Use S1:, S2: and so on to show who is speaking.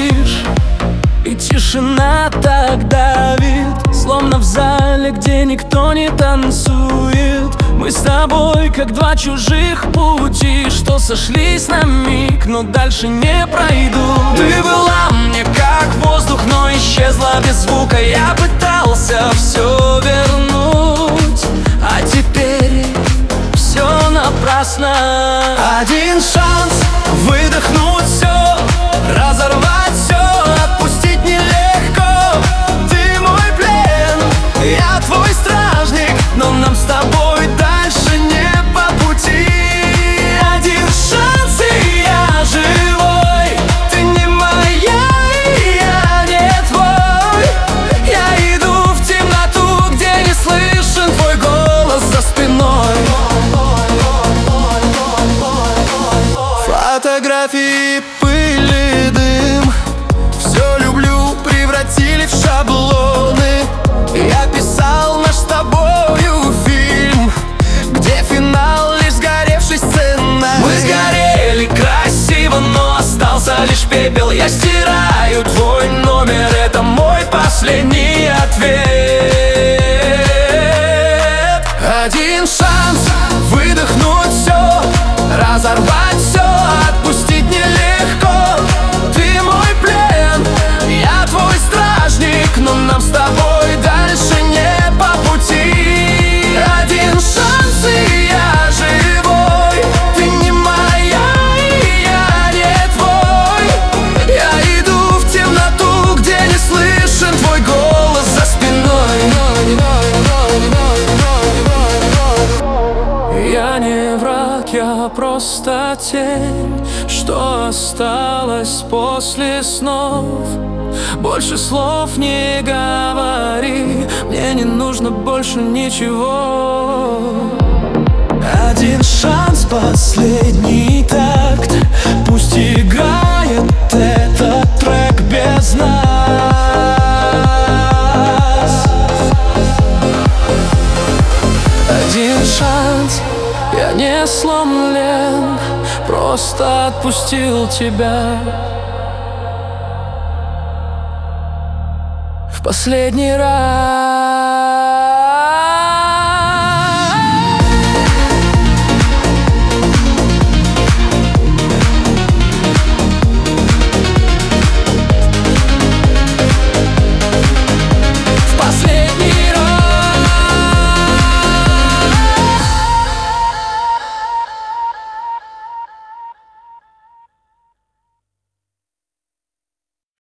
S1: молчишь, и тишина так давит, словно в зале, где никто не танцует. Мы с тобой как два чужих пути, что сошлись на миг, но дальше не пройдут. Ты была мне как воздух, но исчезла без звука. Я пытался все вернуть, а теперь все напрасно. Один шанс выдохнуть все, разорвать все, отпустить нелегко. Ты мой плен, я твой стражник, но нам с тобой дальше не по пути. Один шанс, и я живой. Ты не моя, и я не твой. Я иду в темноту, где не слышен твой голос за спиной. Фотографии, пыль и дым, все люблю превратили в шаблоны. Я писал наш с тобою фильм, где финал лишь сгоревший сценарий. Мы сгорели красиво, но остался лишь пепел. Я стираю твой номер, это мой последний ответ. Один шанс выдохнуть все, разорвать все, отпустить нелегко. Ты мой плен, я твой стражник, но нам с тобой дальше не по пути. Один шанс, и я живой. Ты не моя, и я не твой. Я иду в темноту, где не слышен твой голос за спиной. Я не враг, я просто тень, что осталось после снов. Больше слов не говори, мне не нужно больше ничего. Один шанс, последний такт, пусть играет этот трек без нас. Один шанс, я не сломлен, просто отпустил тебя. В последний раз.